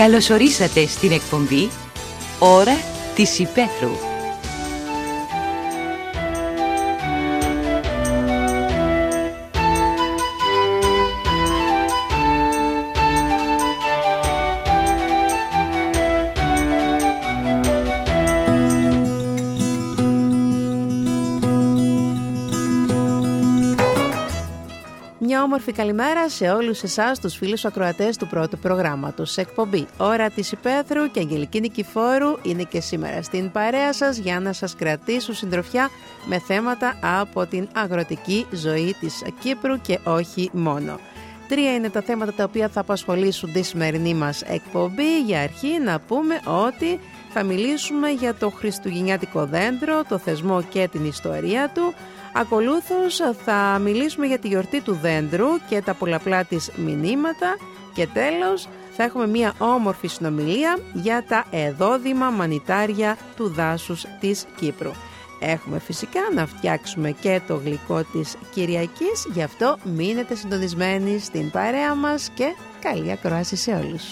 Καλώς ορίσατε στην εκπομπή Ώρα της Υπαίθρου. Μια όμορφη καλημέρα σε όλους εσάς τους φίλους ακροατές του πρώτου προγράμματος. Εκπομπή Ώρα της Υπαίθρου και Αγγελική Νικηφόρου είναι και σήμερα στην παρέα σας για να σας κρατήσουν συντροφιά με θέματα από την αγροτική ζωή της Κύπρου και όχι μόνο. 3 είναι τα θέματα τα οποία θα απασχολήσουν τη σημερινή μας εκπομπή. Για αρχή να πούμε ότι θα μιλήσουμε για το χριστουγεννιάτικο δέντρο, το θεσμό και την ιστορία του. Ακολούθως θα μιλήσουμε για τη γιορτή του δέντρου και τα πολλαπλά της μηνύματα και τέλος θα έχουμε μια όμορφη συνομιλία για τα εδόδημα μανιτάρια του δάσους της Κύπρου. Έχουμε φυσικά να φτιάξουμε και το γλυκό της Κυριακής, γι' αυτό μείνετε συντονισμένοι στην παρέα μας και καλή ακρόαση σε όλους.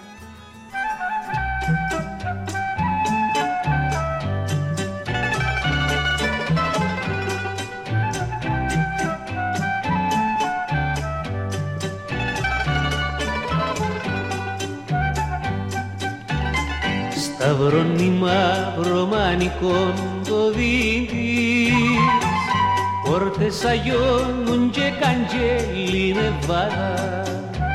Σταυρώνει μαύρο μανικόν το δίντης, πόρτες αγιώνουν και καντζέλι νεβάδα.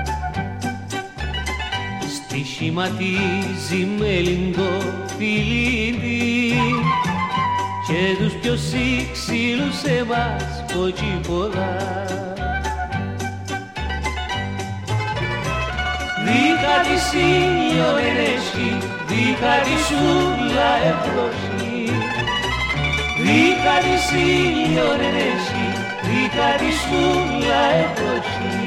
Στη σχηματίζει με λιντό φιλίδι και τους πιο σύξυλους εμάς ποτσίποδα. Δίχα της ήλιο ενέσχει, δίχα της σούλα ευρώσχει. Δίχα της ήλιο ενέσχει, δίχα της σούλα ευρώσχει.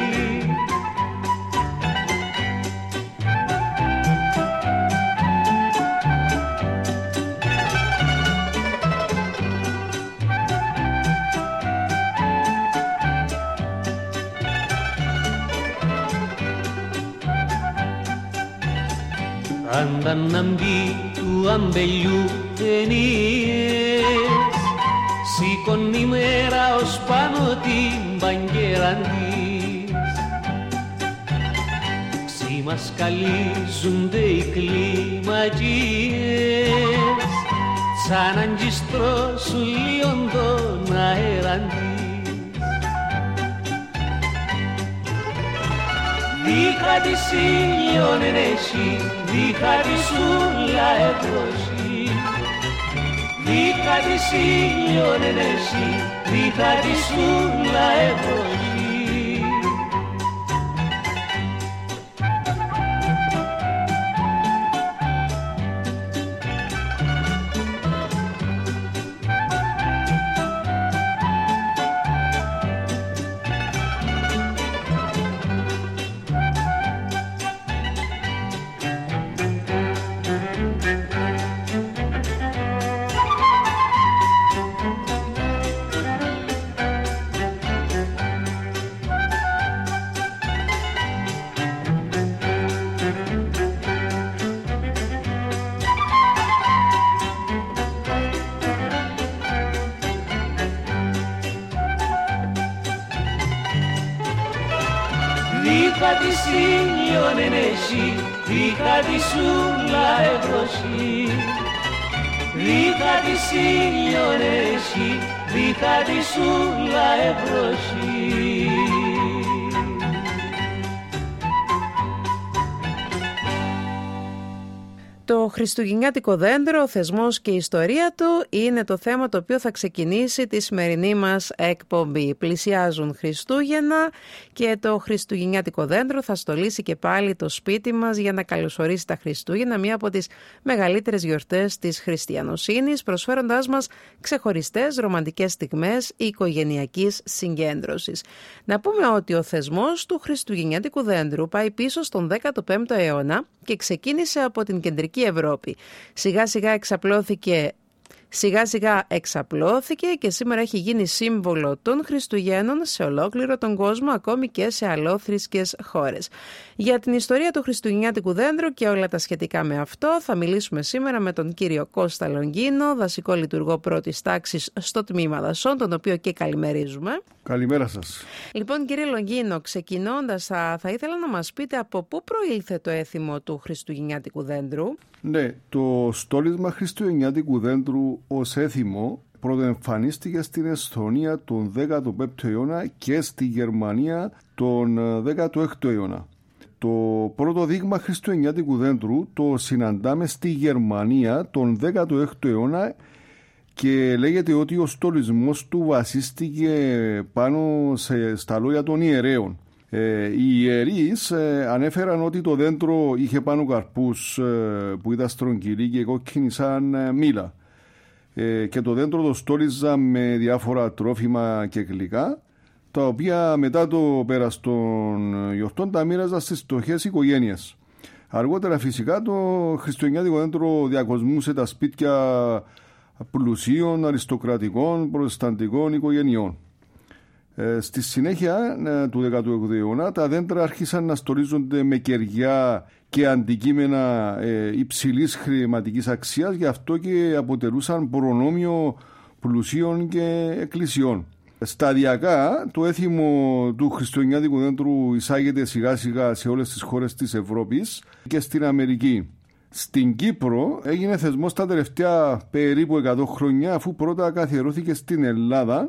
Ανταναμπή του αμπελιού ταινίες, σηκώνει μέρα ως πάνω την μπαγκέρα της. Ξημασκαλίζονται οι κλιμακίες, σαν αντιστρώσουν λίγο τον αέρα της. Δίχα της ήλιον ενέσχει, δίχα της σούλα ευρώσχει. Δίχα της ήλιον ενέσχει, δίχα της σούλα ευρώσχει. Δίχα της ήλιον ενέσχει, δίχα της σούλα ευρώσχει. Δίχα της ήλιον ενέσχει, δίχα της σούλα ευρώσχει. Το χριστουγεννιάτικο δέντρο, ο θεσμός και η ιστορία του είναι το θέμα το οποίο θα ξεκινήσει τη σημερινή μας εκπομπή. Πλησιάζουν Χριστούγεννα και το χριστουγεννιάτικο δέντρο θα στολίσει και πάλι το σπίτι μας για να καλωσορίσει τα Χριστούγεννα, μία από τις μεγαλύτερες γιορτές της χριστιανοσύνης, προσφέροντάς μας ξεχωριστές ρομαντικές στιγμές οικογενειακής συγκέντρωσης. Να πούμε ότι ο θεσμός του χριστουγεννιάτικου δέντρου πάει πίσω στον 15ο αιώνα και ξεκίνησε από την κεντρική Ευρώπη. Σιγά σιγά εξαπλώθηκε Σιγά σιγά εξαπλώθηκε και σήμερα έχει γίνει σύμβολο των Χριστουγέννων σε ολόκληρο τον κόσμο, ακόμη και σε αλλόθρησκες χώρες. Για την ιστορία του χριστουγεννιάτικου δέντρου και όλα τα σχετικά με αυτό θα μιλήσουμε σήμερα με τον κύριο Κώστα Λογκίνο, δασικό λειτουργό πρώτης τάξης στο τμήμα δασών, τον οποίο και καλημερίζουμε. Καλημέρα σας. Λοιπόν, κύριε Λογκίνο, ξεκινώντας θα ήθελα να μας πείτε από πού προήλθε το έθιμο του χριστουγεννιάτικου δέντρου. Ναι, το στόλισμα χριστουγεννιάτικου δέντρου ως έθιμο πρωτοεμφανίστηκε στην Εσθονία τον 15ο αιώνα και στη Γερμανία τον 16ο αιώνα. Το πρώτο δείγμα χριστουγεννιάτικου δέντρου το συναντάμε στη Γερμανία τον 16ο αιώνα και λέγεται ότι ο στολισμός του βασίστηκε πάνω στα λόγια των ιερέων. Οι ιερείς ανέφεραν ότι το δέντρο είχε πάνω καρπούς που ήταν στρογγυλοί και κόκκινοι σαν μήλα και το δέντρο το στόλιζαν με διάφορα τρόφιμα και γλυκά, τα οποία μετά το πέρας των γιορτών τα μοίραζαν στις φτωχές οικογένειες. Αργότερα φυσικά το χριστουγεννιάτικο δέντρο διακοσμούσε τα σπίτια πλουσίων, αριστοκρατικών, προτεσταντικών οικογενειών. Στη συνέχεια του 18ου αιώνα τα δέντρα άρχισαν να στολίζονται με κεριά και αντικείμενα υψηλής χρηματικής αξίας, γι' αυτό και αποτελούσαν προνόμιο πλουσίων και εκκλησιών. Σταδιακά το έθιμο του χριστουγεννιάτικου δέντρου εισάγεται σιγά σιγά σε όλες τις χώρες της Ευρώπης και στην Αμερική. Στην Κύπρο έγινε θεσμός τα τελευταία περίπου 100 χρόνια, αφού πρώτα καθιερώθηκε στην Ελλάδα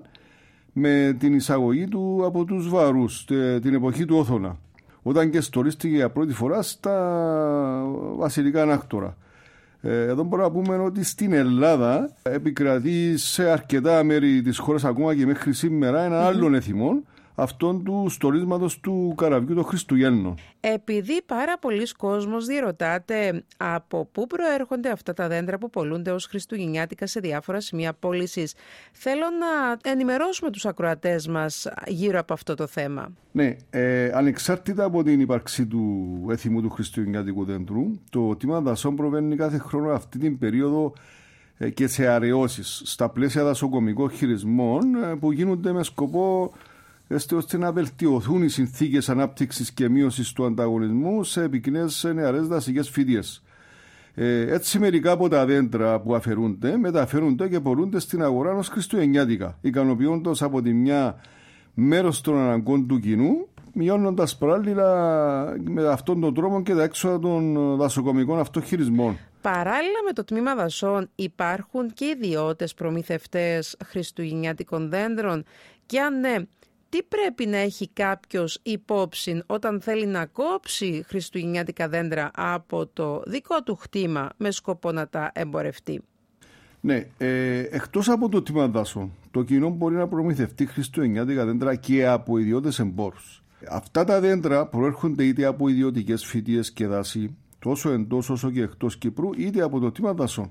με την εισαγωγή του από τους Βαρούς την εποχή του Όθωνα, όταν και στολίστηκε για πρώτη φορά στα βασιλικά ανάκτορα. Εδώ μπορούμε να πούμε ότι στην Ελλάδα επικρατεί σε αρκετά μέρη της χώρας ακόμα και μέχρι σήμερα ένα άλλον έθιμο, αυτόν του στολίσματος του καραβιού των Χριστουγέννων. Επειδή πάρα πολλοί κόσμος διερωτάται από πού προέρχονται αυτά τα δέντρα που πωλούνται ως χριστουγεννιάτικα σε διάφορα σημεία πώλησης, θέλω να ενημερώσουμε τους ακροατές μας γύρω από αυτό το θέμα. Ναι, ανεξάρτητα από την ύπαρξη του έθιμου του χριστουγεννιάτικου δέντρου, το τμήμα δασών προβαίνει κάθε χρόνο αυτή την περίοδο και σε αραιώσεις στα πλαίσια δασοκομικών χειρισμών που γίνονται με σκοπό ώστε να βελτιωθούν οι συνθήκες ανάπτυξης και μείωσης του ανταγωνισμού σε πυκνές νεαρές δασικές φυτίες. Έτσι, μερικά από τα δέντρα που αφαιρούνται μεταφέρονται και πωλούνται στην αγορά ως χριστουγεννιάτικα, ικανοποιώντας από τη μια μέρος των αναγκών του κοινού, μειώνοντας παράλληλα με αυτόν τον τρόπο και τα έξοδα των δασοκομικών αυτοχειρισμών. Παράλληλα με το τμήμα δασών υπάρχουν και ιδιώτες προμηθευτές χριστουγεννιάτικων δέντρων, και αν ναι, τι πρέπει να έχει κάποιος υπόψη όταν θέλει να κόψει χριστουγεννιάτικα δέντρα από το δικό του χτήμα με σκοπό να τα εμπορευτεί? Ναι, εκτός από το τμήμα δάσων, το κοινό μπορεί να προμηθευτεί χριστουγεννιάτικα δέντρα και από ιδιώτες εμπόρους. Αυτά τα δέντρα προέρχονται είτε από ιδιωτικές φυτίες και δάση, τόσο εντός όσο και εκτός Κύπρου, είτε από το τμήμα δασών.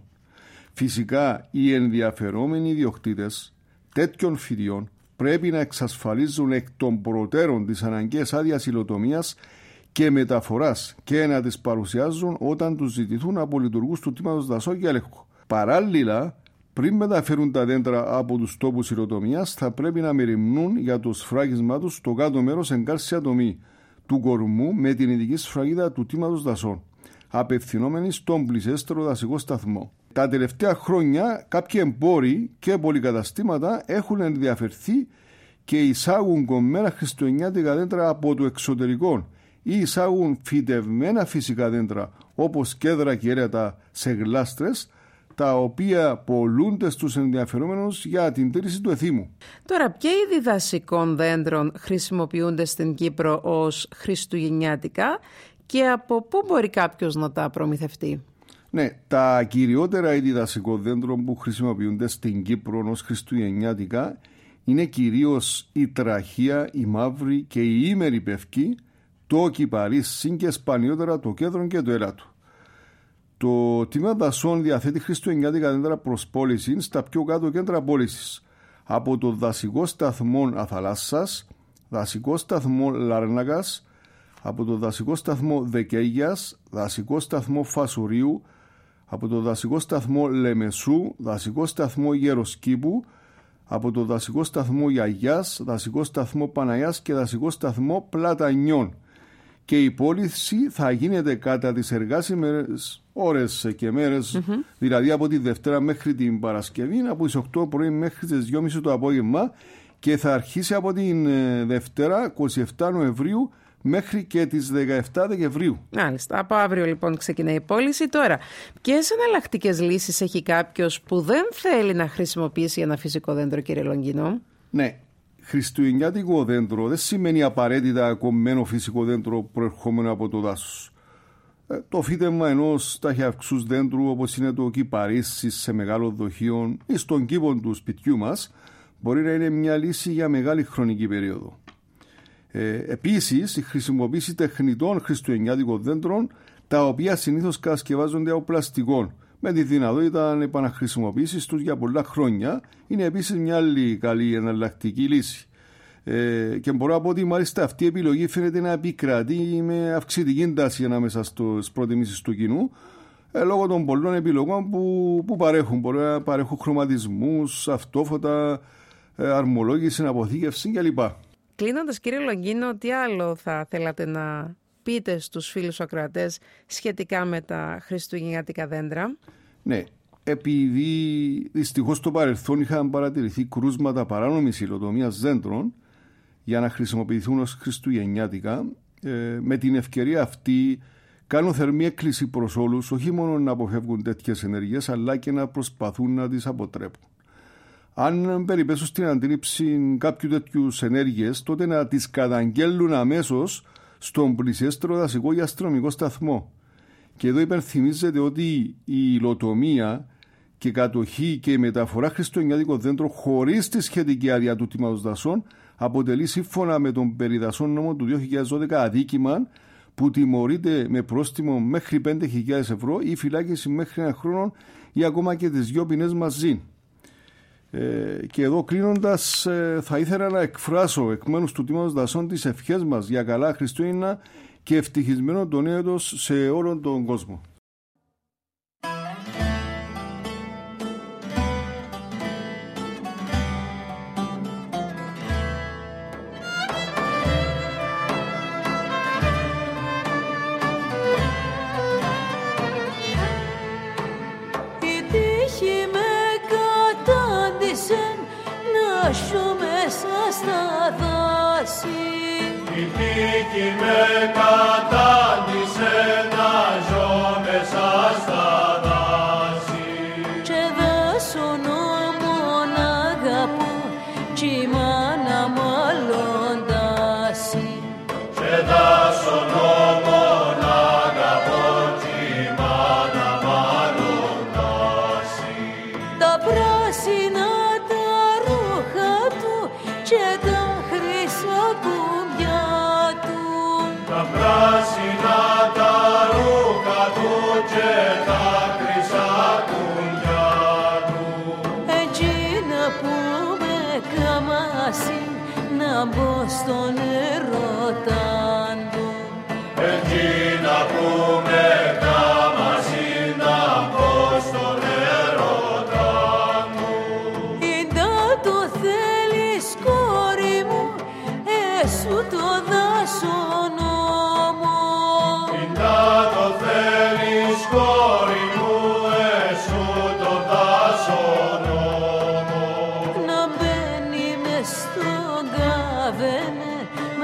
Φυσικά, οι ενδιαφερόμενοι ιδιοκτήτες τέτοιων φυτιών πρέπει να εξασφαλίζουν εκ των προτέρων τις αναγκαίες άδειας υλοτομίας και μεταφοράς και να τις παρουσιάζουν όταν τους ζητηθούν από λειτουργούς του τμήματος δασών για έλεγχο. Παράλληλα, πριν μεταφέρουν τα δέντρα από τους τόπους υλοτομίας, θα πρέπει να μεριμνούν για το σφράγισμα τους στο κάτω μέρος εγκάρσια τομή του κορμού με την ειδική σφραγίδα του τμήματος δασών, απευθυνόμενοι στον πλησιέστερο δασικό σταθμό. Τα τελευταία χρόνια κάποιοι εμπόροι και πολυκαταστήματα έχουν ενδιαφερθεί και εισάγουν κομμένα χριστουγεννιάτικα δέντρα από το εξωτερικό ή εισάγουν φυτευμένα φυσικά δέντρα όπως κέδρα και έρετα σε γλάστρες, τα οποία πωλούνται στους ενδιαφερόμενους για την τήρηση του εθήμου. Τώρα, ποια είδη δασικών δέντρων χρησιμοποιούνται στην Κύπρο ως χριστουγεννιάτικα και από πού μπορεί κάποιος να τα προμηθευτεί? Ναι, τα κυριότερα είδη δασικών δέντρων που χρησιμοποιούνται στην Κύπρο ως χριστουγεννιάτικα είναι κυρίως η τραχία, η μαύρη και η ήμερη πευκή, το κυπαρίσι και σπανιότερα το κέδρο και το έλατο. Το τμήμα δασών διαθέτει χριστουγεννιάτικα δέντρα προς πώληση στα πιο κάτω κέντρα πώλησης, από το δασικό σταθμό Αθαλάσσας, δασικό σταθμό Λάρνακας, από το δασικό σταθμό Δεκαίγιας, δασικό σταθμό Φασουρίου, από το δασικό σταθμό Λεμεσού, δασικό σταθμό Γεροσκήπου, από το δασικό σταθμό Γιαγιάς, δασικό σταθμό Παναγιάς και δασικό σταθμό Πλατανιών. Και η πώληση θα γίνεται κατά τις εργάσιμες ώρες και μέρες, δηλαδή από τη Δευτέρα μέχρι την Παρασκευή, από τις 8 πρωί μέχρι τις 2.30 το απόγευμα, και θα αρχίσει από την Δευτέρα 27 Νοεμβρίου μέχρι και τις 17 Δεκεμβρίου. Μάλιστα. Από αύριο λοιπόν ξεκινάει η πώληση. Τώρα, ποιες εναλλακτικές λύσεις έχει κάποιος που δεν θέλει να χρησιμοποιήσει ένα φυσικό δέντρο, κύριε Λονγκίνο? Ναι. Χριστουγεννιάτικο δέντρο δεν σημαίνει απαραίτητα κομμένο φυσικό δέντρο προερχόμενο από το δάσος. Το φύτευμα ενός ταχυαυξούς δέντρου, όπως είναι το κυπαρίσι σε μεγάλο δοχείο ή στον κήπο του σπιτιού μας, μπορεί να είναι μια λύση για μεγάλη χρονική περίοδο. Επίσης, η χρησιμοποίηση τεχνητών χριστουγεννιάτικων δέντρων, τα οποία συνήθως κατασκευάζονται από πλαστικό, με τη δυνατότητα επαναχρησιμοποίησης τους για πολλά χρόνια, είναι επίσης μια άλλη καλή εναλλακτική λύση. Και μπορώ να πω ότι μάλιστα αυτή η επιλογή φαίνεται να επικρατεί με αυξητική τάση ανάμεσα στις προτιμήσεις του κοινού, λόγω των πολλών επιλογών που παρέχουν. Μπορεί να παρέχουν χρωματισμούς, αυτόφωτα, αρμολόγηση, αποθήκευση κλπ. Κλείνοντας, κύριε Λονγκίνο, τι άλλο θα θέλατε να πείτε στους φίλους ακροατές σχετικά με τα χριστουγεννιάτικα δέντρα? Ναι, επειδή δυστυχώς στο παρελθόν είχαν παρατηρηθεί κρούσματα παράνομης υλοτομίας δέντρων για να χρησιμοποιηθούν ως χριστουγεννιάτικα, με την ευκαιρία αυτή κάνω θερμή έκκληση προς όλους, όχι μόνο να αποφεύγουν τέτοιες ενέργειες, αλλά και να προσπαθούν να τις αποτρέπουν. Αν περιπέσουν στην αντίληψη κάποιου τέτοιου ενέργειες, τότε να τις καταγγέλουν αμέσως στον πλησιέστερο δασικό ή αστυνομικό σταθμό. Και εδώ υπενθυμίζεται ότι η υλοτομία και κατοχή και η μεταφορά χριστουγεννιάτικων δέντρων χωρίς τη σχετική άδεια του τμήματος δασών αποτελεί, σύμφωνα με τον περιδασόν νόμο του 2012, αδίκημα που τιμωρείται με πρόστιμο μέχρι 5.000 ευρώ ή φυλάκιση μέχρι 1 χρόνο ή ακόμα και τις 2 ποινές μαζί. Και εδώ κλείνοντας, θα ήθελα να εκφράσω εκ μέρους του τμήματος δασών τις ευχές μας για καλά Χριστούγεννα και ευτυχισμένο το νέο έτος σε όλον τον κόσμο. Στα δάση η τύχη με κατάντησε να ζω μέσα στα δάση και δάσονο μον αγαπώ κι η μάνα μάλλον δάση και δάσονο μον αγαπώ κι η μάνα μάλλον δάση τα πράσινα και τα χρυσά κουμπιά του, τα πράσινα τα ρούχα του και τα χρυσά κουμπιά του. Εκείνα που με καμάσει να μπω στον ερωτάν του, εκείνα που με καμάσει να μπω στον ερωτάν του. Ήντα το θέλεις κόρη μου, έσου το δάσονο μου. Ήντα το θέλεις κόρη μου, έσου το δάσονο μου. Να μπαίνει μες στον καβένε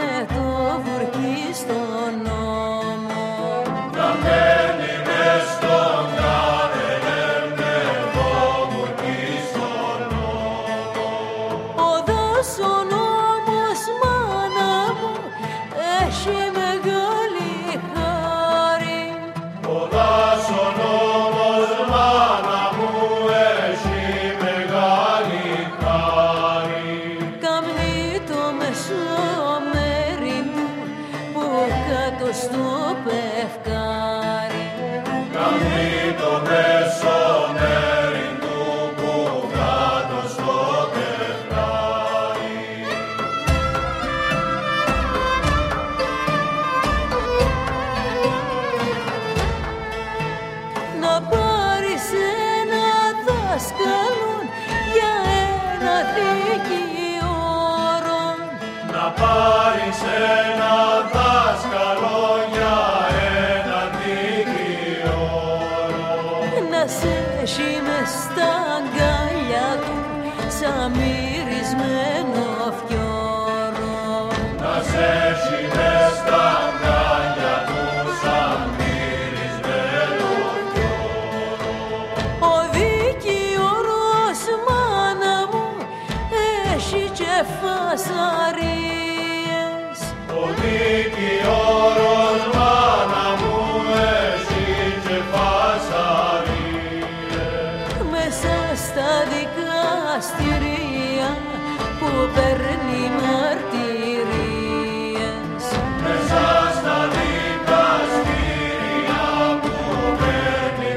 δάσκαλων για ένα δικαιώρο. Να πάρεις ένα δάσκαλο για ένα δικαιώρο. Να σε έχει μες στα αγκάλια του σαν μυρισμένο φιόρο. Να σε έχει μες στα αγκάλια του σαν μυρισμένο φιόρο. Ο δικαιώρος, μάνα μου, έχει και φασαρίες. Ο δικαιώρος, μάνα μου, έχει και φασαρίες. Μέσα στα δικαστηρία που παίρνει μαρτυρίες. Μέσα στα δικαστήρια που παίρνει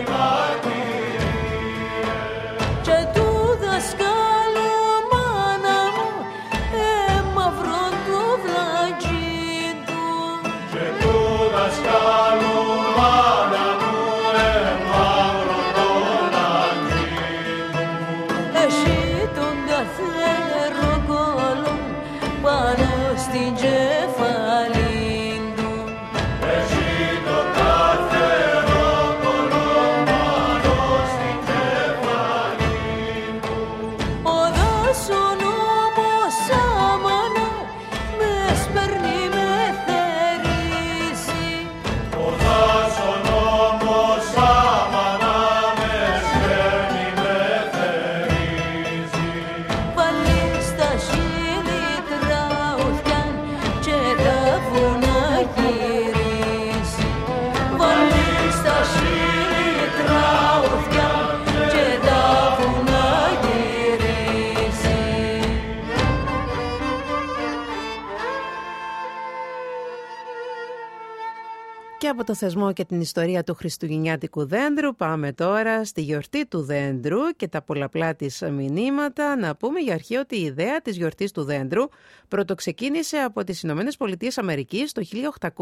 μαρτυρίες. Και του δασκάλου, μάνα μου, μαύρο το βλατζί του. Και του δασκάλου, μάνα μου, μαύρο το λαγκί του. Έχει τον καθαρό κόλλο πάνω στην κεφαλή του. Έχει το καθαρό κολόμπανο στην κεφαλή του. Ο δάσον όμως άμανα με σπέρνει με θερίζει. Ο δάσον όμως άμανα με σπέρνει με θερίζει. Πάλι στα χείλη τραούθιαν και τα βουνά γυρίζει. Πάλι στα χείλη τραούθιαν και τα βουνά γυρίζει. Και από το θεσμό και την ιστορία του χριστουγεννιάτικου δέντρου πάμε τώρα στη γιορτή του δέντρου και τα πολλαπλά της μηνύματα. Να πούμε για αρχή ότι η ιδέα της γιορτής του δέντρου πρωτοξεκίνησε από τις Ηνωμένες Πολιτείες Αμερικής το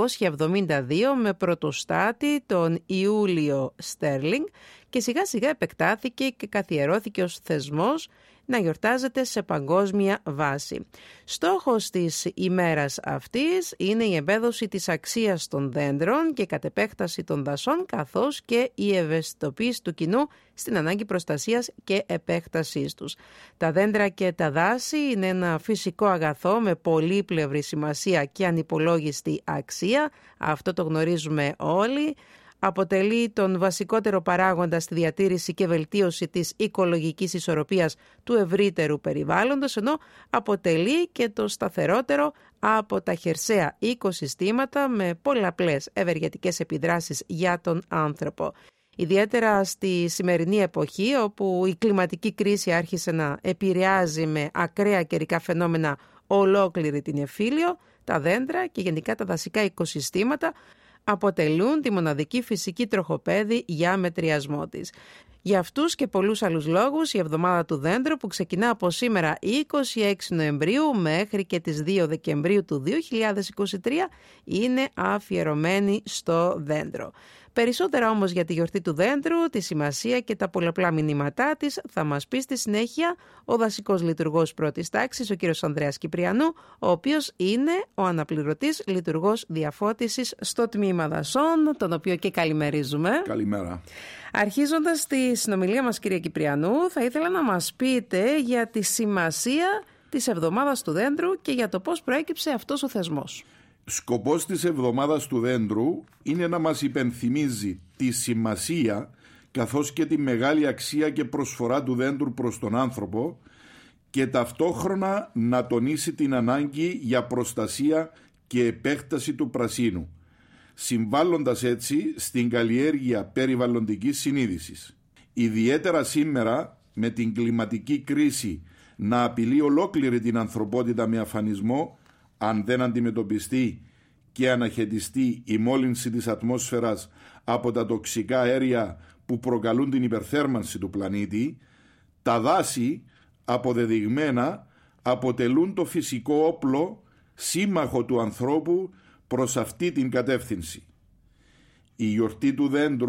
1872 με πρωτοστάτη τον Ιούλιο Στέρλινγκ και σιγά σιγά επεκτάθηκε και καθιερώθηκε ως θεσμός να γιορτάζεται σε παγκόσμια βάση. Στόχος της ημέρας αυτής είναι η εμπέδωση της αξίας των δέντρων και κατ' επέκταση των δασών, καθώς και η ευαισθητοποίηση του κοινού στην ανάγκη προστασίας και επέκτασής τους. Τα δέντρα και τα δάση είναι ένα φυσικό αγαθό με πολύπλευρη σημασία και ανυπολόγιστη αξία. Αυτό το γνωρίζουμε όλοι. Αποτελεί τον βασικότερο παράγοντα στη διατήρηση και βελτίωση της οικολογικής ισορροπίας του ευρύτερου περιβάλλοντος, ενώ αποτελεί και το σταθερότερο από τα χερσαία οικοσυστήματα με πολλαπλές ευεργετικές επιδράσεις για τον άνθρωπο. Ιδιαίτερα στη σημερινή εποχή, όπου η κλιματική κρίση άρχισε να επηρεάζει με ακραία καιρικά φαινόμενα ολόκληρη την Εφήλιο, τα δέντρα και γενικά τα δασικά οικοσυστήματα αποτελούν τη μοναδική φυσική τροχοπέδη για μετριασμό της. Για αυτούς και πολλούς άλλους λόγους, η εβδομάδα του δέντρου που ξεκινά από σήμερα 26 Νοεμβρίου μέχρι και τις 2 Δεκεμβρίου του 2023 είναι αφιερωμένη στο δέντρο. Περισσότερα όμως για τη γιορτή του δέντρου, τη σημασία και τα πολλαπλά μηνύματά της θα μας πει στη συνέχεια ο δασικός λειτουργός πρώτης τάξης, ο κύριος Ανδρέας Κυπριανού, ο οποίος είναι ο αναπληρωτής λειτουργός διαφώτισης στο τμήμα δασών, τον οποίο και καλημερίζουμε. Καλημέρα. Αρχίζοντας τη συνομιλία μας, κύριε Κυπριανού, θα ήθελα να μας πείτε για τη σημασία της εβδομάδας του δέντρου και για το πώς προέκυψε αυτός ο θεσμός. Σκοπός της εβδομάδας του δέντρου είναι να μας υπενθυμίζει τη σημασία καθώς και τη μεγάλη αξία και προσφορά του δέντρου προς τον άνθρωπο και ταυτόχρονα να τονίσει την ανάγκη για προστασία και επέκταση του πρασίνου, συμβάλλοντας έτσι στην καλλιέργεια περιβαλλοντικής συνείδησης. Ιδιαίτερα σήμερα, με την κλιματική κρίση να απειλεί ολόκληρη την ανθρωπότητα με αφανισμό, αν δεν αντιμετωπιστεί και αναχαιτιστεί η μόλυνση της ατμόσφαιρας από τα τοξικά αέρια που προκαλούν την υπερθέρμανση του πλανήτη, τα δάση αποδεδειγμένα αποτελούν το φυσικό όπλο σύμμαχο του ανθρώπου προς αυτή την κατεύθυνση. Η γιορτή του δέντρου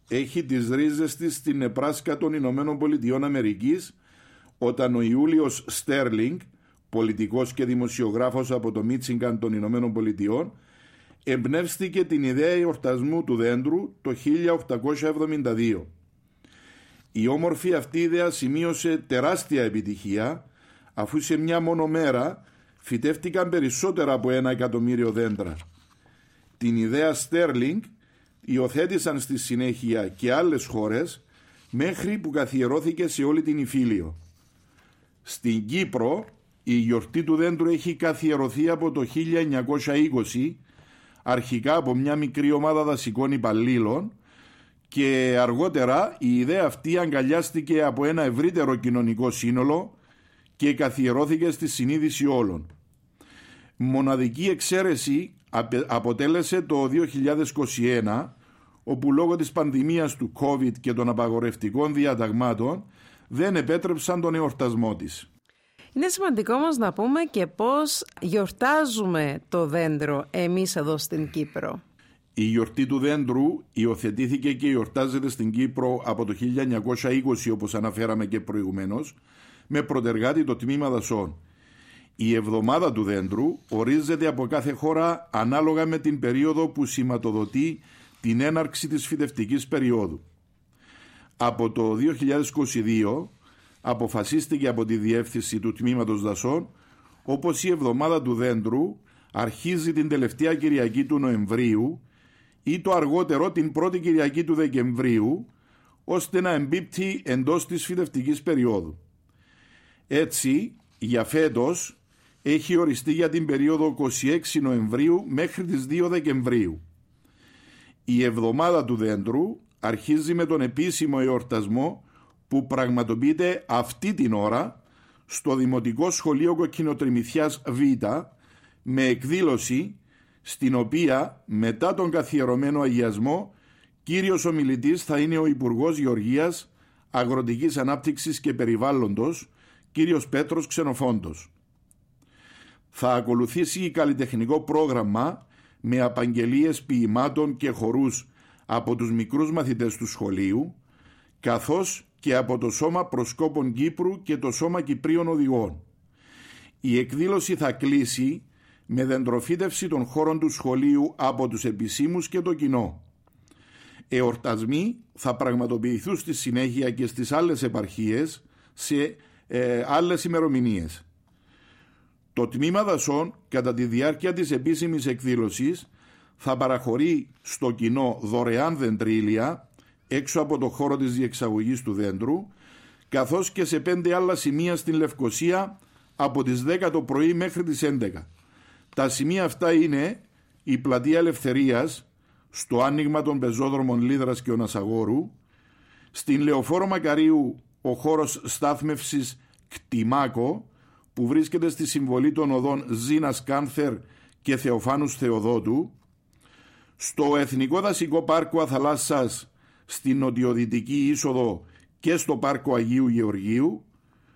έχει τις ρίζες της στην Νεπράσκα των Ηνωμένων Πολιτειών Αμερικής, όταν ο Ιούλιος Στέρλινγκ, πολιτικός και δημοσιογράφος από το Μίτσιγκαν των Ηνωμένων Πολιτειών, εμπνεύστηκε την ιδέα εορτασμού του δέντρου το 1872. Η όμορφη αυτή ιδέα σημείωσε τεράστια επιτυχία, αφού σε μια μόνο μέρα φυτεύτηκαν περισσότερα από 1 εκατομμύριο δέντρα. Την ιδέα Στέρλινγκ υιοθέτησαν στη συνέχεια και άλλες χώρες, μέχρι που καθιερώθηκε σε όλη την Ιφίλιο. Στην Κύπρο η γιορτή του δέντρου έχει καθιερωθεί από το 1920, αρχικά από μια μικρή ομάδα δασικών υπαλλήλων, και αργότερα η ιδέα αυτή αγκαλιάστηκε από ένα ευρύτερο κοινωνικό σύνολο και καθιερώθηκε στη συνείδηση όλων. Μοναδική εξαίρεση αποτέλεσε το 2021, όπου λόγω της πανδημίας του COVID και των απαγορευτικών διαταγμάτων δεν επέτρεψαν τον εορτασμό της. Είναι σημαντικό όμως να πούμε και πώς γιορτάζουμε το δέντρο εμείς εδώ στην Κύπρο. Η γιορτή του δέντρου υιοθετήθηκε και γιορτάζεται στην Κύπρο από το 1920, όπως αναφέραμε και προηγουμένως, με πρωτεργάτη το τμήμα δασών. Η εβδομάδα του δέντρου ορίζεται από κάθε χώρα ανάλογα με την περίοδο που σηματοδοτεί την έναρξη της φυτευτικής περίοδου. Από το 2022 αποφασίστηκε από τη διεύθυνση του τμήματος δασών, όπως η εβδομάδα του δέντρου αρχίζει την τελευταία Κυριακή του Νοεμβρίου ή το αργότερο την πρώτη Κυριακή του Δεκεμβρίου, ώστε να εμπίπτει εντός της φυτευτικής περίοδου. Έτσι, για φέτος έχει οριστεί για την περίοδο 26 Νοεμβρίου μέχρι τις 2 Δεκεμβρίου. Η εβδομάδα του δέντρου αρχίζει με τον επίσημο εορτασμό που πραγματοποιείται αυτή την ώρα στο Δημοτικό Σχολείο Κοκκινοτριμηθιάς Β, με εκδήλωση στην οποία μετά τον καθιερωμένο αγιασμό κύριος ομιλητής θα είναι ο Υπουργός Γεωργίας, Αγροτικής Ανάπτυξης και Περιβάλλοντος, κύριος Πέτρος Ξενοφόντος. Θα ακολουθήσει καλλιτεχνικό πρόγραμμα με απαγγελίες ποιημάτων και χορούς από τους μικρούς μαθητές του σχολείου, καθώς και από το Σώμα Προσκόπων Κύπρου και το Σώμα Κυπρίων Οδηγών. Η εκδήλωση θα κλείσει με δεντροφύτευση των χώρων του σχολείου από τους επισήμους και το κοινό. Εορτασμοί θα πραγματοποιηθούν στη συνέχεια και στις άλλες επαρχίες σε άλλες ημερομηνίες. Το τμήμα δασών κατά τη διάρκεια της επίσημης εκδήλωσης θα παραχωρεί στο κοινό δωρεάν δεντρίλια έξω από το χώρο της διεξαγωγής του δέντρου, καθώς και σε 5 άλλα σημεία στην Λευκοσία από τις 10 το πρωί μέχρι τις 11. Τα σημεία αυτά είναι η Πλατεία Ελευθερίας, στο άνοιγμα των πεζόδρομων Λίδρας και Ονασαγόρου, στην Λεωφόρο Μακαρίου ο χώρος στάθμευσης Κτιμάκο, που βρίσκεται στη συμβολή των οδών Ζήνας Κάνθερ και Θεοφάνους Θεοδότου, στο Εθνικό Δασικό Πάρκο Αθαλάσσας στην νοτιοδυτική είσοδο και στο Πάρκο Αγίου Γεωργίου,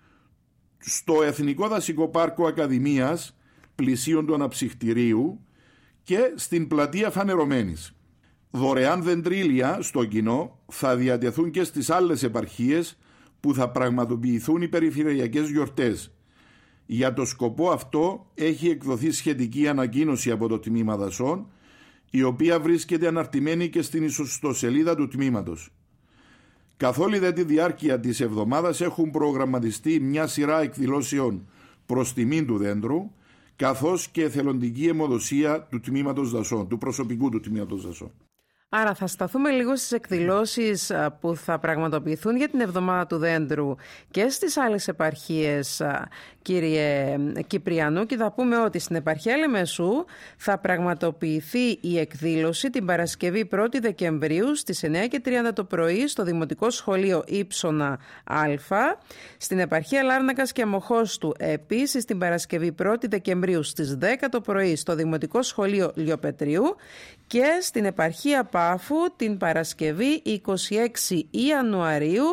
στο Εθνικό Δασικό Πάρκο Ακαδημίας πλησίων του Αναψυχτηρίου και στην Πλατεία Φανερωμένης. Δωρεάν δεντρίλια στο κοινό θα διατεθούν και στις άλλες επαρχίες που θα πραγματοποιηθούν οι περιφερειακές γιορτές. Για το σκοπό αυτό έχει εκδοθεί σχετική ανακοίνωση από το Τμήμα Δασών, η οποία βρίσκεται αναρτημένη και στην ιστοσελίδα του τμήματος. Καθ' όλη δε τη διάρκεια της εβδομάδας έχουν προγραμματιστεί μια σειρά εκδηλώσεων προς τιμήν του δέντρου, καθώς και εθελοντική αιμοδοσία του Τμήματος Δασών, του προσωπικού του Τμήματος Δασών. Άρα θα σταθούμε λίγο στις εκδηλώσεις που θα πραγματοποιηθούν για την εβδομάδα του δέντρου και στις άλλες επαρχίες, κύριε Κυπριανού, και θα πούμε ότι στην επαρχία Λεμεσού θα πραγματοποιηθεί η εκδήλωση την Παρασκευή 1η Δεκεμβρίου στις 9:30 το πρωί στο Δημοτικό Σχολείο Ήψονα Α. Στην επαρχία Λάρνακας και Αμοχώστου επίσης την Παρασκευή 1η Δεκεμβρίου στις 10 το πρωί στο Δημοτικό Σχολείο Λιοπετριού και στην επαρχία Πάφου την Παρασκευή 26 Ιανουαρίου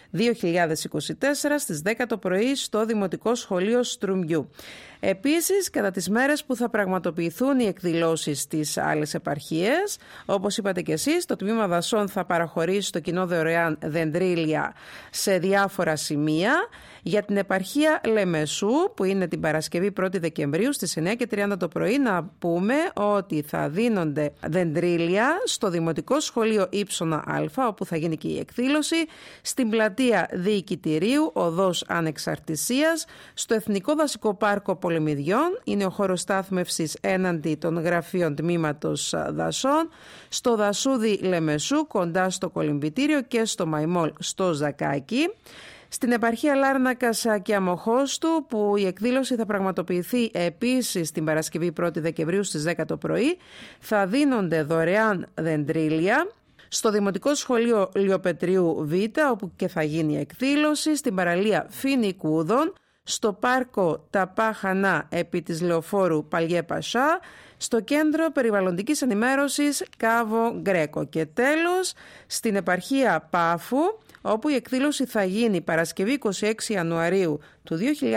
2024 στις 10 το πρωί στο Δημοτικό Σχολείο Στρουμιού. Επίσης, κατά τις μέρες που θα πραγματοποιηθούν οι εκδηλώσεις στις άλλες επαρχίες, όπως είπατε και εσείς, το Τμήμα Δασών θα παραχωρήσει στο κοινό δωρεάν δεντρίλια σε διάφορα σημεία. Για την επαρχία Λεμεσού, που είναι την Παρασκευή 1η Δεκεμβρίου στις 9:30 το πρωί, να πούμε ότι θα δίνονται δεντρίλια στο Δημοτικό Σχολείο Ήψονα Α, όπου θα γίνει και η εκδήλωση, στην πλατεία Διοικητηρίου, οδός Ανεξαρτησίας, στο Εθνικό Δασικό Πάρκο Πολεμιδιών, είναι ο χώρος στάθμευσης έναντι των γραφείων Τμήματος Δασών, στο Δασούδι Λεμεσού, κοντά στο Κολυμβητήριο, και στο Μαϊμόλ στο Ζακάκι. Στην επαρχία Λάρνακας και Αμοχώστου, που η εκδήλωση θα πραγματοποιηθεί επίσης την Παρασκευή 1η Δεκεμβρίου στις 10 το πρωί, θα δίνονται δωρεάν δεντρίλια στο Δημοτικό Σχολείο Λιοπετριού Β, όπου και θα γίνει η εκδήλωση, στην παραλία Φοινικούδων, στο πάρκο Ταπάχανα επί της Λεωφόρου Παλιέ Πασά, στο Κέντρο Περιβαλλοντικής Ενημέρωσης Κάβο Γκρέκο, και τέλος στην επαρχία Πάφου, όπου η εκδήλωση θα γίνει Παρασκευή 26 Ιανουαρίου του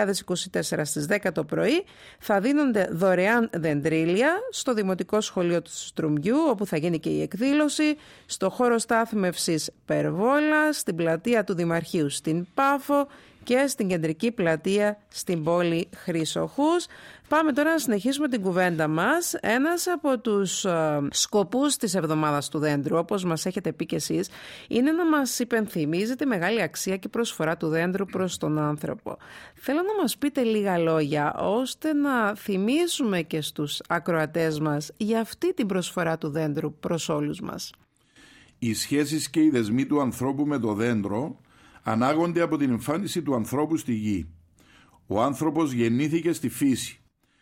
2024 στις 10 το πρωί. Θα δίνονται δωρεάν δεντρίλια στο Δημοτικό Σχολείο του Στρουμιού, όπου θα γίνει και η εκδήλωση, στο χώρο στάθμευσης Περβόλα, στην πλατεία του Δημαρχείου στην Πάφο και στην κεντρική πλατεία στην πόλη Χρυσοχούς. Πάμε τώρα να συνεχίσουμε την κουβέντα μας. Ένας από τους σκοπούς της Εβδομάδας του Δέντρου, όπως μας έχετε πει και εσείς, είναι να μας υπενθυμίζει τη μεγάλη αξία και προσφορά του δέντρου προς τον άνθρωπο. Θέλω να μας πείτε λίγα λόγια, ώστε να θυμίσουμε και στους ακροατές μας για αυτή την προσφορά του δέντρου προς όλους μας. Οι σχέσεις και οι δεσμοί του ανθρώπου με το δέντρο ανάγονται από την εμφάνιση του ανθρώπου στη γη. Ο άνθρωπος γεννήθηκε στη φύση.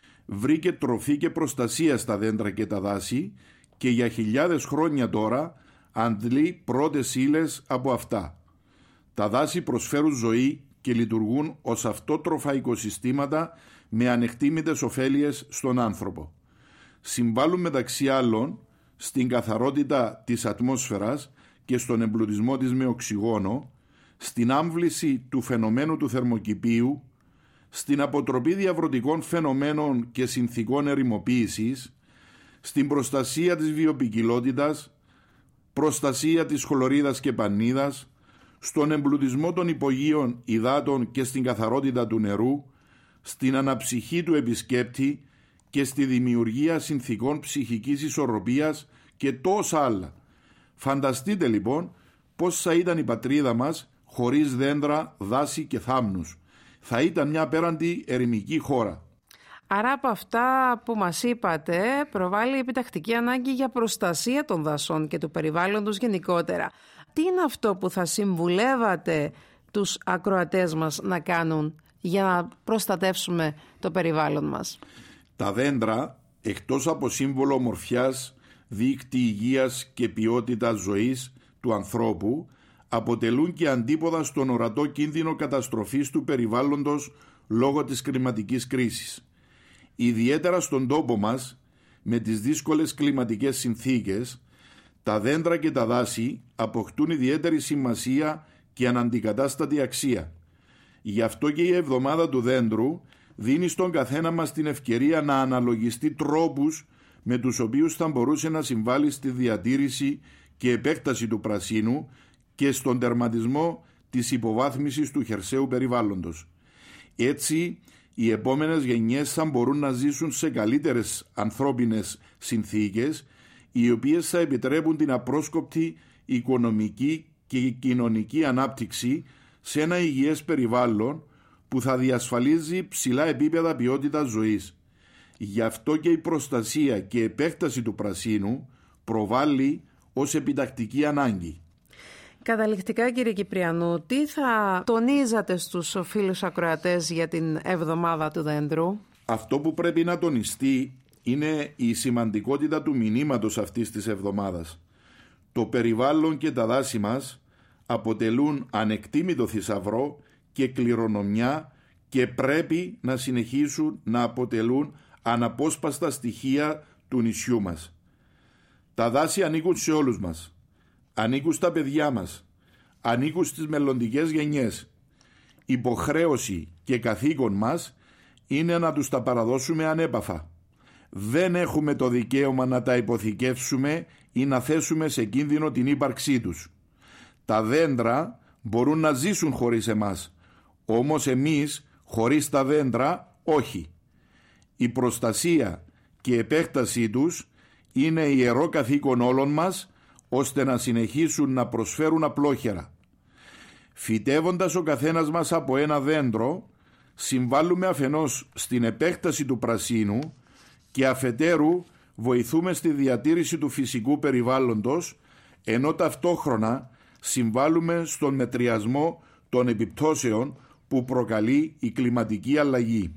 Βρήκε τροφή και προστασία στα δέντρα και τα δάση και για χιλιάδες χρόνια τώρα αντλεί πρώτες ύλες από αυτά. Τα δάση προσφέρουν ζωή και λειτουργούν ως αυτότροφα οικοσυστήματα με ανεκτήμητες ωφέλειες στον άνθρωπο. Συμβάλλουν μεταξύ άλλων στην καθαρότητα της ατμόσφαιρας και στον εμπλουτισμό της με οξυγόνο, στην άμβληση του φαινομένου του θερμοκηπίου, στην αποτροπή διαβρωτικών φαινομένων και συνθηκών ερημοποίησης, στην προστασία της βιοποικιλότητας, προστασία της χλωρίδας και πανίδας, στον εμπλουτισμό των υπογείων υδάτων και στην καθαρότητα του νερού, στην αναψυχή του επισκέπτη και στη δημιουργία συνθηκών ψυχικής ισορροπίας και τόσα άλλα. Φανταστείτε λοιπόν πώς θα ήταν η πατρίδα μας χωρίς δέντρα, δάση και θάμνους. Θα ήταν μια απέραντη ερημική χώρα. Άρα από αυτά που μας είπατε προβάλλει επιτακτική ανάγκη για προστασία των δασών και του περιβάλλοντος γενικότερα. Τι είναι αυτό που θα συμβουλεύατε τους ακροατές μας να κάνουν για να προστατεύσουμε το περιβάλλον μας? Τα δέντρα, εκτός από σύμβολο ομορφιάς, δείκτη υγείας και ποιότητας ζωής του ανθρώπου, αποτελούν και αντίποδα στον ορατό κίνδυνο καταστροφής του περιβάλλοντος λόγω της κλιματικής κρίσης. Ιδιαίτερα στον τόπο μας, με τις δύσκολες κλιματικές συνθήκες, τα δέντρα και τα δάση αποκτούν ιδιαίτερη σημασία και αναντικατάστατη αξία. Γι' αυτό και η Εβδομάδα του Δέντρου δίνει στον καθένα μας την ευκαιρία να αναλογιστεί τρόπους με τους οποίους θα μπορούσε να συμβάλλει στη διατήρηση και επέκταση του πρασίνου και στον τερματισμό της υποβάθμισης του χερσαίου περιβάλλοντος. Έτσι, οι επόμενες γενιές θα μπορούν να ζήσουν σε καλύτερες ανθρώπινες συνθήκες, οι οποίες θα επιτρέπουν την απρόσκοπτη οικονομική και κοινωνική ανάπτυξη σε ένα υγιές περιβάλλον που θα διασφαλίζει ψηλά επίπεδα ποιότητας ζωής. Γι' αυτό και η προστασία και επέκταση του πρασίνου προβάλλει ως επιτακτική ανάγκη. Καταληκτικά, κύριε Κυπριανού, τι θα τονίζατε στους φίλους ακροατές για την Εβδομάδα του Δέντρου? Αυτό που πρέπει να τονιστεί είναι η σημαντικότητα του μηνύματος αυτής της εβδομάδας. Το περιβάλλον και τα δάση μας αποτελούν ανεκτήμητο θησαυρό και κληρονομιά και πρέπει να συνεχίσουν να αποτελούν αναπόσπαστα στοιχεία του νησιού μας. Τα δάση ανήκουν σε όλους μας. Ανήκουν στα παιδιά μας, ανήκουν στις μελλοντικές γενιές. Υποχρέωση και καθήκον μας είναι να τους τα παραδώσουμε ανέπαφα. Δεν έχουμε το δικαίωμα να τα υποθηκεύσουμε ή να θέσουμε σε κίνδυνο την ύπαρξή τους. Τα δέντρα μπορούν να ζήσουν χωρίς εμάς, όμως εμείς χωρίς τα δέντρα όχι. Η προστασία και η επέκτασή τους είναι ιερό καθήκον όλων μας, ώστε να συνεχίσουν να προσφέρουν απλόχερα. Φυτεύοντας ο καθένας μας από ένα δέντρο, συμβάλλουμε αφενός στην επέκταση του πρασίνου και αφετέρου βοηθούμε στη διατήρηση του φυσικού περιβάλλοντος, ενώ ταυτόχρονα συμβάλλουμε στον μετριασμό των επιπτώσεων που προκαλεί η κλιματική αλλαγή.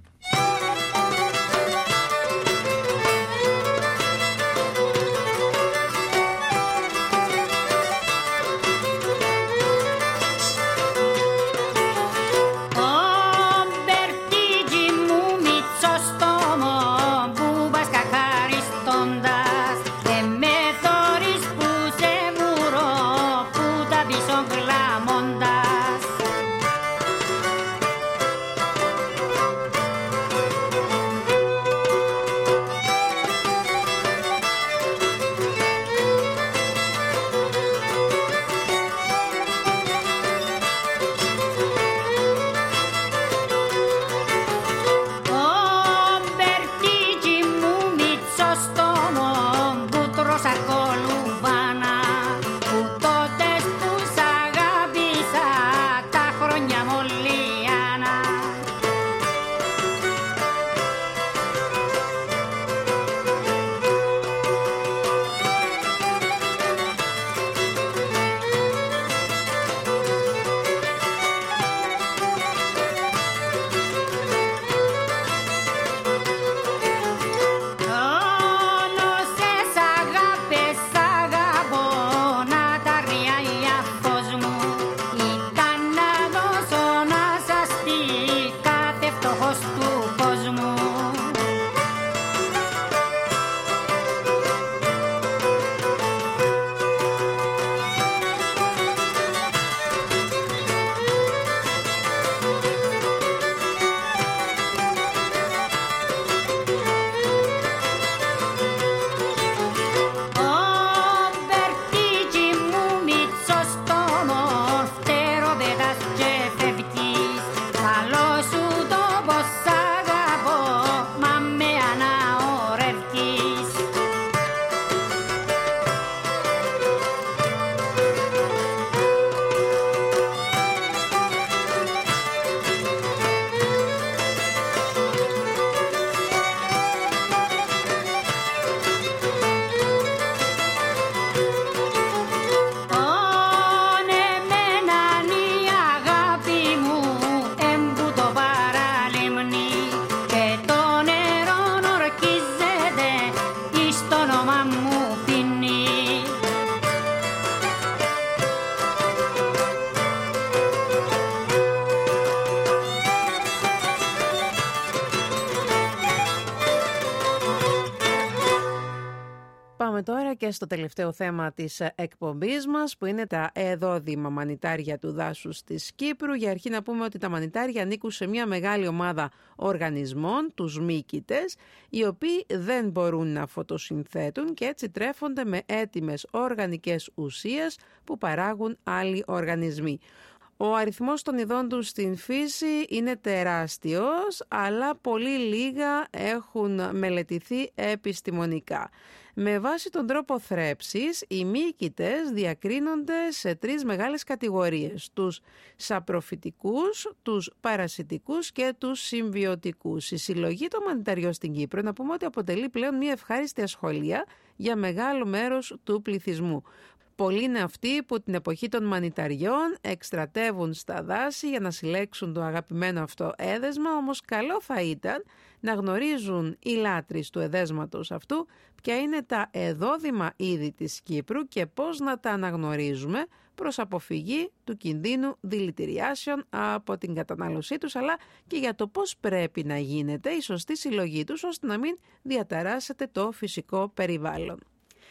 Τώρα και στο τελευταίο θέμα της εκπομπής μας, που είναι τα εδόδημα μανιτάρια του δάσους της Κύπρου. Για αρχή να πούμε ότι τα μανιτάρια ανήκουν σε μια μεγάλη ομάδα οργανισμών, τους μύκητες, οι οποίοι δεν μπορούν να φωτοσυνθέτουν και έτσι τρέφονται με έτοιμες οργανικές ουσίες που παράγουν άλλοι οργανισμοί. Ο αριθμός των ειδών τους στην φύση είναι τεράστιος, αλλά πολύ λίγα έχουν μελετηθεί επιστημονικά. Με βάση τον τρόπο θρέψης, οι μύκητες διακρίνονται σε 3 μεγάλες κατηγορίες: τους σαπροφυτικούς, τους παρασιτικούς και τους συμβιωτικούς. Η συλλογή των μανιταριών στην Κύπρο, να πούμε ότι αποτελεί πλέον μια ευχάριστη ασχολία για μεγάλο μέρος του πληθυσμού. Πολλοί είναι αυτοί που την εποχή των μανιταριών εκστρατεύουν στα δάση για να συλλέξουν το αγαπημένο αυτό έδεσμα, όμως καλό θα ήταν να γνωρίζουν οι λάτρεις του εδέσματος αυτού ποια είναι τα εδόδημα είδη της Κύπρου και πώς να τα αναγνωρίζουμε προς αποφυγή του κινδύνου δηλητηριάσεων από την κατανάλωσή τους, αλλά και για το πώς πρέπει να γίνεται η σωστή συλλογή τους ώστε να μην διαταράσσεται το φυσικό περιβάλλον.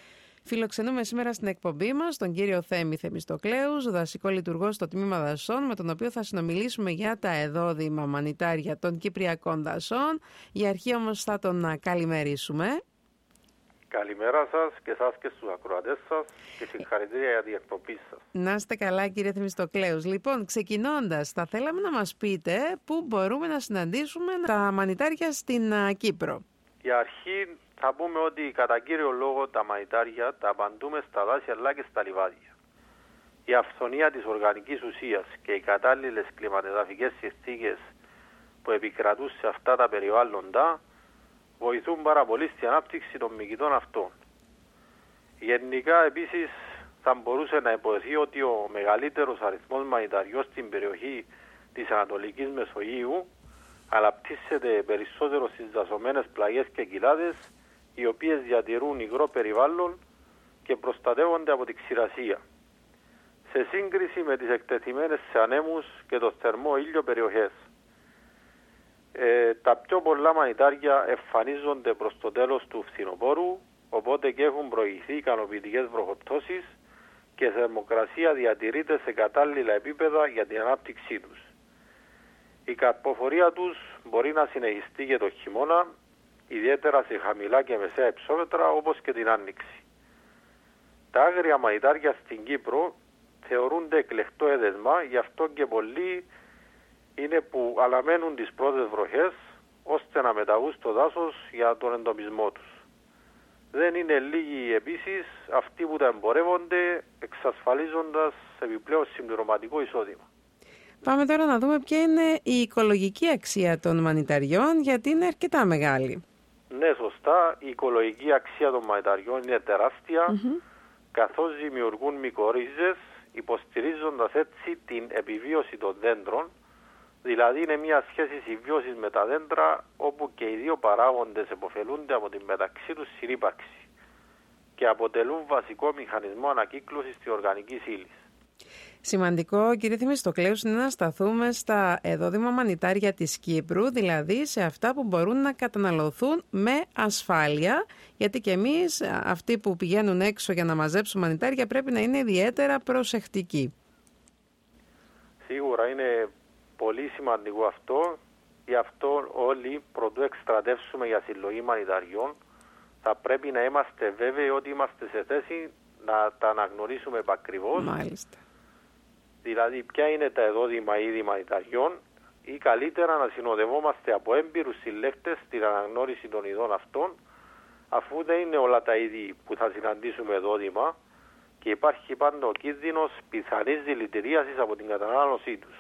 Φιλοξενούμε σήμερα στην εκπομπή μας τον κύριο Θέμη Θεμιστοκλέους, δασικό λειτουργό στο Τμήμα Δασών, με τον οποίο θα συνομιλήσουμε για τα εδόδημα μανιτάρια των Κυπριακών δασών. Για αρχή όμως θα τον καλημερίσουμε. Καλημέρα σας και σας και στους ακροατές σας και συγχαρητήρια για την εκπομπή σας. Να είστε καλά, κύριε Θεμιστοκλέους. Λοιπόν, ξεκινώντας, θα θέλαμε να μας πείτε πού μπορούμε να συναντήσουμε τα μανιτάρια στην Κύπρο. Για αρχή θα πούμε ότι κατά κύριο λόγο τα μανιτάρια τα απαντούμε στα δάση αλλά και στα λιβάδια. Η αυθονία της οργανικής ουσίας και οι κατάλληλες κλιματεδαφικές συνθήκες που επικρατούν σε αυτά τα περιβάλλοντα βοηθούν πάρα πολύ στην ανάπτυξη των μυκητών αυτών. Γενικά επίσης θα μπορούσε να υποθεί ότι ο μεγαλύτερος αριθμός μανιταριών στην περιοχή της Ανατολικής Μεσογείου αναπτύσσεται περισσότερο στις δασωμένες πλαγιές και κοιλάδες, οι οποίες διατηρούν υγρό περιβάλλον και προστατεύονται από τη ξηρασία. Σε σύγκριση με τις εκτεθειμένες σε ανέμους και το θερμό ήλιο περιοχές. Τα πιο πολλά μανιτάρια εμφανίζονται προς το τέλος του φθινοπόρου, οπότε και έχουν προηγηθεί ικανοποιητικές βροχοπτώσεις και θερμοκρασία διατηρείται σε κατάλληλα επίπεδα για την ανάπτυξή τους. Η καρποφορία τους μπορεί να συνεχιστεί και το χειμώνα, ιδιαίτερα σε χαμηλά και μεσαία υψόμετρα όπως και την άνοιξη. Τα άγρια μανιτάρια στην Κύπρο θεωρούνται εκλεκτό έδεσμα, γι' αυτό και πολλοί είναι που αναμένουν τις πρώτες βροχές ώστε να μεταβούν στο δάσος για τον εντοπισμό τους. Δεν είναι λίγοι επίσης αυτοί που τα εμπορεύονται εξασφαλίζοντας επιπλέον συμπληρωματικό εισόδημα. Πάμε τώρα να δούμε ποια είναι η οικολογική αξία των μανιταριών, γιατί είναι αρκετά μεγάλη. Ναι, σωστά. Η οικολογική αξία των μανιταριών είναι τεράστια, καθώς δημιουργούν μυκορίζες, υποστηρίζοντας έτσι την επιβίωση των δέντρων. Δηλαδή είναι μια σχέση συμβίωσης με τα δέντρα, όπου και οι δύο παράγοντες επωφελούνται από την μεταξύ τους συνύπαρξη και αποτελούν βασικό μηχανισμό ανακύκλωσης της οργανικής ύλης. Σημαντικό, κύριε Θεμιστοκλέους, είναι να σταθούμε στα εδόδημα μανιτάρια της Κύπρου, δηλαδή σε αυτά που μπορούν να καταναλωθούν με ασφάλεια, γιατί και εμείς αυτοί που πηγαίνουν έξω για να μαζέψουν μανιτάρια πρέπει να είναι ιδιαίτερα προσεκτικοί. Σίγουρα είναι πολύ σημαντικό αυτό, γι' αυτό όλοι πρωτού εκστρατεύσουμε για συλλογή μανιταριών θα πρέπει να είμαστε βέβαιοι ότι είμαστε σε θέση να τα αναγνωρίσουμε επακριβώς. Μάλιστα. Δηλαδή ποια είναι τα εδόδημα είδη μανιταριών ή καλύτερα να συνοδευόμαστε από έμπειρους συλλέκτες στην αναγνώριση των ειδών αυτών, αφού δεν είναι όλα τα είδη που θα συναντήσουμε εδόδημα και υπάρχει πάντα ο κίνδυνος πιθανής δηλητηρίασης από την κατανάλωσή τους.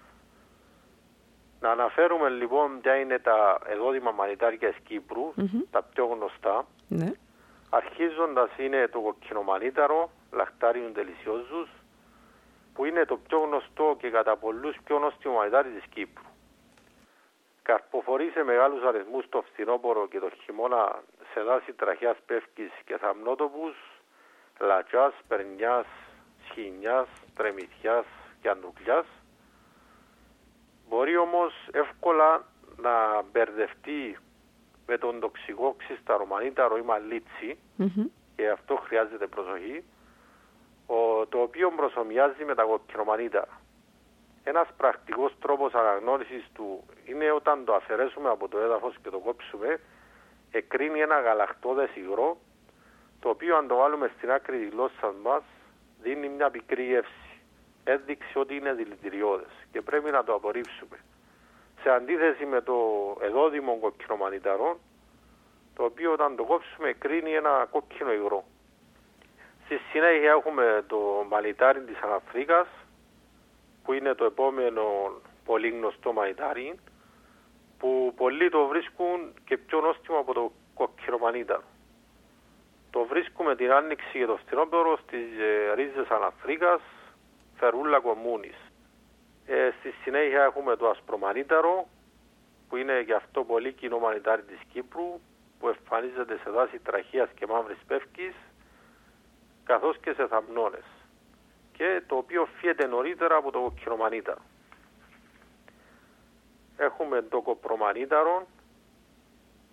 Να αναφέρουμε λοιπόν ποια είναι τα εδόδημα μανιτάρια της Κύπρου, τα πιο γνωστά. Ναι. Αρχίζοντας είναι το κοκκινομανίταρο, Lactarium deliciosus, που είναι το πιο γνωστό και κατά πολλούς πιο νόστιμο μανιτάρι της Κύπρου. Καρποφορεί σε μεγάλους αριθμούς το φθινόπωρο και το χειμώνα σε δάση τραχιάς πεύκης και θαμνότοπους, λατσάς, περνιάς, σχοινιάς, τρεμηθιάς και αντουκλιάς. Μπορεί όμως εύκολα να μπερδευτεί με τον τοξικό ξυσταρομανίταρο ή μαλίτσι, και αυτό χρειάζεται προσοχή, το οποίο προσομοιάζει με τα κοκκινομανίταρα. Ένας πρακτικός τρόπος αναγνώρισης του είναι όταν το αφαιρέσουμε από το έδαφος και το κόψουμε, εκρίνει ένα γαλακτώδες υγρό, το οποίο αν το βάλουμε στην άκρη της γλώσσας μας δίνει μια πικρή γεύση. Έδειξε ότι είναι δηλητηριώδες και πρέπει να το απορρίψουμε. Σε αντίθεση με το εδόδημο κοκκινομανιταρό, το οποίο όταν το κόψουμε κρίνει ένα κόκκινο υγρό. Στη συνέχεια έχουμε το μανιτάρι της Αναφρίκας, που είναι το επόμενο πολύ γνωστό μανιτάρι, που πολλοί το βρίσκουν και πιο νόστιμο από το κοκκινομανίταρο. Το βρίσκουμε την άνοιξη και το φθινόπωρο στις ρίζες Αναφρίκας, Φερούλα κομμούνης. Στη συνέχεια έχουμε το ασπρομανίταρο, που είναι και αυτό πολύ κοινό μανιτάρι της Κύπρου, που εμφανίζεται σε δάση τραχίας και μαύρης πεύκης, καθώς και σε θαμνώνες, και το οποίο φύεται νωρίτερα από το κοκκινομανίταρο. Έχουμε το κοπρομανίταρο,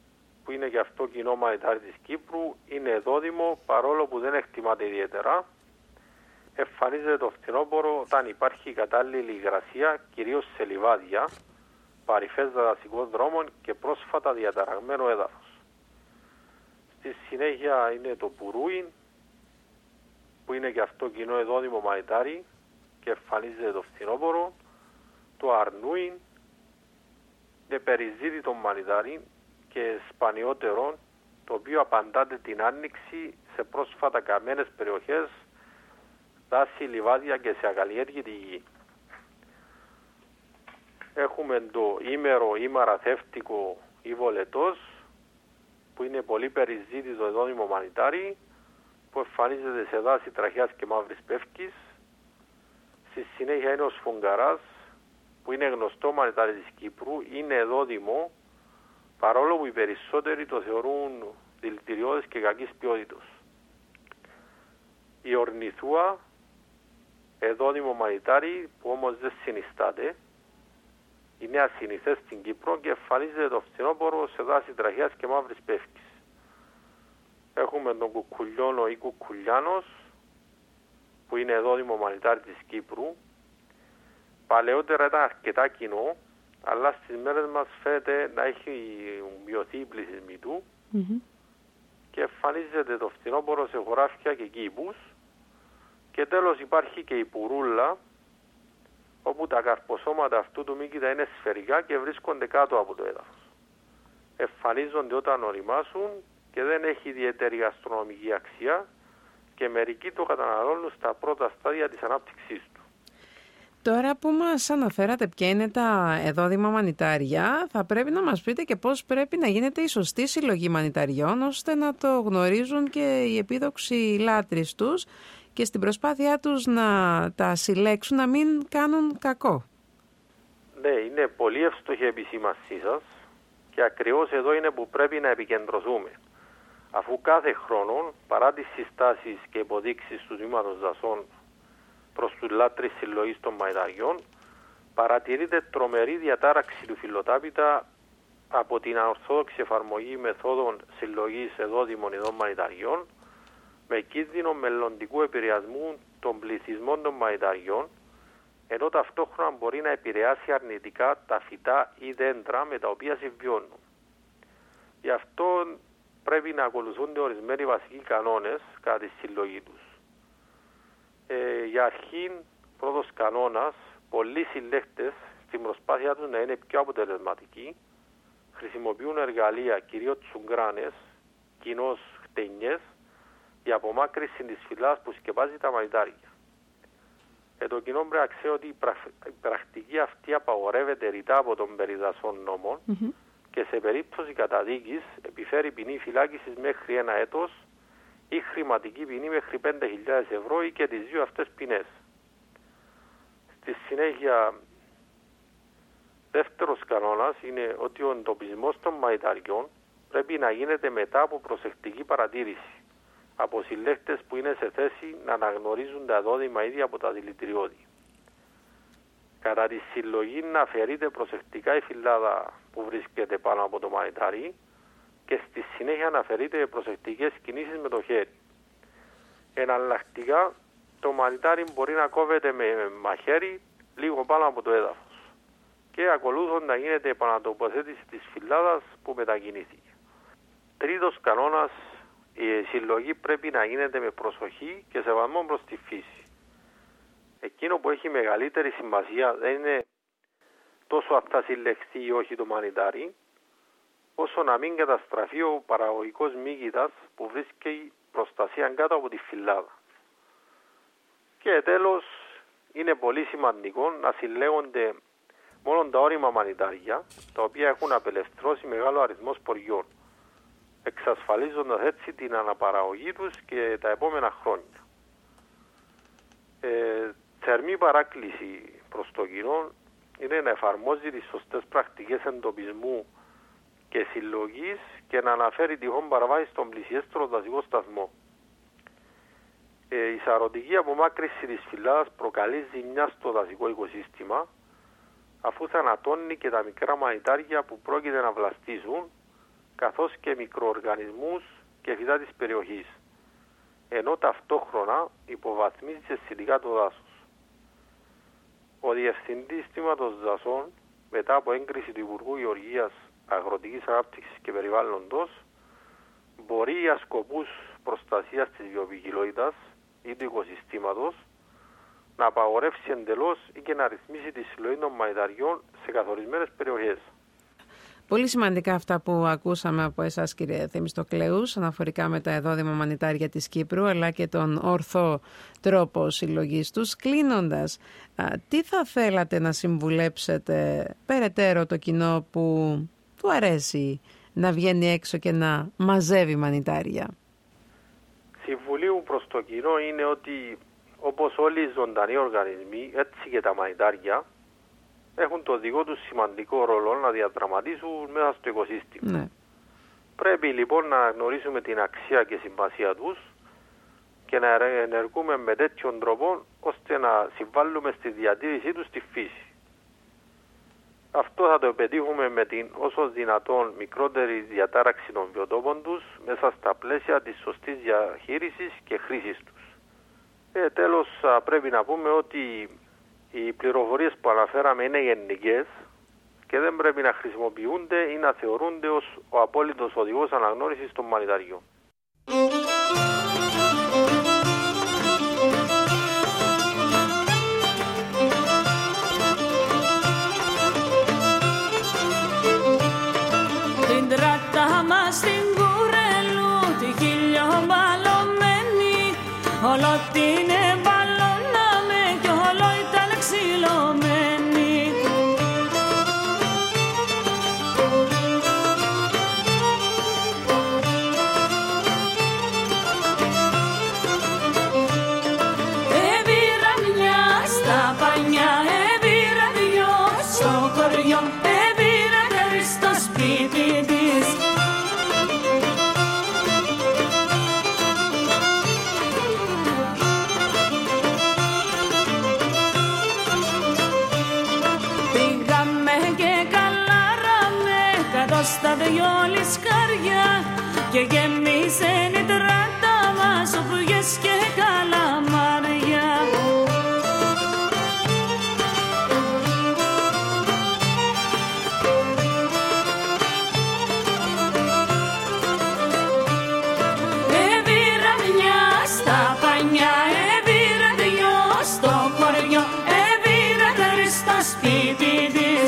που είναι και αυτό κοινό μανιτάρι της Κύπρου, είναι δόδυμο, παρόλο που δεν εκτιμάται ιδιαίτερα. Εμφανίζεται το φθινόπωρο όταν υπάρχει κατάλληλη υγρασία, κυρίως σε λιβάδια, παρυφές δασικών δρόμων και πρόσφατα διαταραγμένο έδαφος. Στη συνέχεια είναι το πουρούιν, που είναι και αυτό κοινό εδόδυμο μανιτάρι και εμφανίζεται το φθινόπωρο, το αρνούιν, είναι περιζήτητο μανιτάρι και σπανιότερο, το οποίο απαντάται την άνοιξη σε πρόσφατα καμένες περιοχές, δάση, λιβάδια και σε ακαλλιέργητη γη. Έχουμε το ήμερο ή μαραθεύτικο ή βολετός, που είναι πολύ περιζήτητο εδόδυμο μανιτάρι, που εμφανίζεται σε δάση τραχιάς και μαύρης πεύκης. Στη συνέχεια είναι ο σφουγγαράς, που είναι γνωστό μανιτάρι της Κύπρου, είναι εδόδυμο, παρόλο που οι περισσότεροι το θεωρούν δηλητηριώδες και κακής ποιότητος. Η ορνηθούα, εδόδυμο μανιτάρι, που όμως δεν συνιστάται, είναι ασυνηθές στην Κύπρο και εμφανίζεται το φθινόπωρο σε δάση τραχιάς και μαύρης πεύκης. Έχουμε τον κουκουλιώνο ή κουκουλιάνος, που είναι εδόδυμο μανιτάρι της Κύπρου. Παλαιότερα ήταν αρκετά κοινό, αλλά στις μέρες μας φαίνεται να έχει μειωθεί η πληθυσμή του και εμφανίζεται το φθινόπωρο σε χωράφια και κήπους. Και τέλος υπάρχει και η πουρούλα, όπου τα καρποσώματα αυτού του μύκητα είναι σφαιρικά και βρίσκονται κάτω από το έδαφος. Εμφανίζονται όταν οριμάσουν και δεν έχει ιδιαίτερη γαστρονομική αξία και μερικοί το καταναλώνουν στα πρώτα στάδια της ανάπτυξής του. Τώρα που μας αναφέρατε ποια είναι τα εδόδυμα μανιτάρια, θα πρέπει να μας πείτε και πώς πρέπει να γίνεται η σωστή συλλογή μανιταριών, ώστε να το γνωρίζουν και οι επίδοξοι λάτρεις τους και στην προσπάθειά τους να τα συλλέξουν να μην κάνουν κακό. Ναι, είναι πολύ εύστοχη η επισήμασή σας και ακριβώς εδώ είναι που πρέπει να επικεντρωθούμε. Αφού κάθε χρόνο, παρά τις συστάσεις και υποδείξεις του Τμήματος Δασών προς τους λάτρεις συλλογής των μανιταριών, παρατηρείται τρομερή διατάραξη του φυλλοτάπητα από την αορθόδοξη εφαρμογή μεθόδων συλλογής εδόδυμων ειδών μανιταριών, με κίνδυνο μελλοντικού επηρεασμού των πληθυσμών των μανιταριών, ενώ ταυτόχρονα μπορεί να επηρεάσει αρνητικά τα φυτά ή δέντρα με τα οποία συμβιώνουν. Γι' αυτό πρέπει να ακολουθούνται ορισμένοι βασικοί κανόνες κατά τη συλλογή τους. Για αρχήν, πρώτος κανόνας, πολλοί συλλέκτες στην προσπάθειά τους να είναι πιο αποτελεσματικοί χρησιμοποιούν εργαλεία, κυρίως τσουγκράνες, κοινώς χτενιές, για απομάκρυνση της φυλάς που σκεπάζει τα μανιτάρια. Το κοινό πρέπει να ξέρει ότι η πρακτική αυτή απαγορεύεται ρητά από τον περιδασόν νόμων και σε περίπτωση καταδίκης επιφέρει ποινή φυλάκισης μέχρι 1 έτος ή χρηματική ποινή μέχρι 5.000 ευρώ ή και τις δύο αυτές ποινές. Στη συνέχεια, δεύτερος κανόνας είναι ότι ο εντοπισμός των μανιταριών πρέπει να γίνεται μετά από προσεκτική παρατήρηση από συλλέκτες που είναι σε θέση να αναγνωρίζουν τα δόδυμα ήδη από τα δηλητηριώδη. Κατά τη συλλογή να αφαιρείται προσεκτικά η φυλλάδα που βρίσκεται πάνω από το μανιτάρι και στη συνέχεια να αφαιρείται προσεκτικές κινήσεις με το χέρι. Εναλλακτικά, το μανιτάρι μπορεί να κόβεται με μαχαίρι λίγο πάνω από το έδαφος και ακολούθων να γίνεται επανατοποθέτηση της φυλλάδας που μετακινήθηκε. Τρίτος κανόνας, η συλλογή πρέπει να γίνεται με προσοχή και σεβασμό προς τη φύση. Εκείνο που έχει μεγαλύτερη σημασία δεν είναι τόσο αν θα συλλεχθεί ή όχι το μανιτάρι, όσο να μην καταστραφεί ο παραγωγικός μύκητας που βρίσκει προστασία κάτω από τη φυλλάδα. Και τέλος, είναι πολύ σημαντικό να συλλέγονται μόνο τα όρημα μανιτάρια, τα οποία έχουν απελευθερώσει μεγάλο αριθμό σποριών, εξασφαλίζοντας έτσι την αναπαραγωγή τους και τα επόμενα χρόνια. Θερμή παράκληση προς το κοινό είναι να εφαρμόζει τις σωστές πρακτικές εντοπισμού και συλλογής και να αναφέρει τυχόν παραβάσεις στον πλησιέστερο δασικό σταθμό. Η σαρωτική απομάκρυνση της φυλλάδας προκαλεί ζημιά στο δασικό οικοσύστημα, αφού θανατώνει και τα μικρά μανιτάρια που πρόκειται να βλαστήσουν, καθώς και μικροοργανισμούς και φυτά της περιοχής, ενώ ταυτόχρονα υποβαθμίζει αισθητικά το δάσος. Ο Διευθυντής Τμήματος Δασών, μετά από έγκριση του Υπουργού Γεωργίας, Αγροτικής Ανάπτυξης και Περιβάλλοντος, μπορεί για σκοπούς προστασίας της βιοποικιλότητας ή του οικοσυστήματος να απαγορεύσει εντελώς ή και να ρυθμίσει τη συλλογή των μανιταριών σε καθορισμένες περιοχές. Πολύ σημαντικά αυτά που ακούσαμε από εσάς, κύριε Θεμιστοκλέους, αναφορικά με τα εδόδημα μανιτάρια της Κύπρου, αλλά και τον ορθό τρόπο συλλογής τους. Κλείνοντας, τι θα θέλατε να συμβουλέψετε περαιτέρω το κοινό που του αρέσει να βγαίνει έξω και να μαζεύει μανιτάρια? Συμβουλή μου προς το κοινό είναι ότι όπως όλοι οι ζωντανοί οργανισμοί, έτσι και τα μανιτάρια, έχουν το δικό τους σημαντικό ρόλο να διαδραματίσουν μέσα στο οικοσύστημα. Ναι. Πρέπει λοιπόν να γνωρίσουμε την αξία και σημασία τους και να ενεργούμε με τέτοιον τρόπο ώστε να συμβάλλουμε στη διατήρησή τους στη φύση. Αυτό θα το πετύχουμε με την όσο δυνατόν μικρότερη διατάραξη των βιοτόπων τους μέσα στα πλαίσια της σωστής διαχείρισης και χρήσης τους. Τέλος, πρέπει να πούμε ότι οι πληροφορίες που αναφέραμε είναι γενικές και δεν πρέπει να χρησιμοποιούνται ή να θεωρούνται ως ο απόλυτος οδηγός αναγνώρισης των μανιταριών. Την τράτα μας στην Κουρέλου, τη χιλιομαλωμένη, όλο την εμπαλώναμε κι όλο ήταν ξυλωμένη. Έβηρα μια στα πανιά, έβηρα δυο στο χωριό, έβηρα τρεις στο σπίτι της. Πήγαμε και καλάραμε κάτω στα δυο λισκάρια και γέμισε η τράτα μας οπιές και καλαμάρια. Έβηρα μια στα πανιά, έβηρα δυο στο χωριό, έβηρα τρεις στο σπίτι της.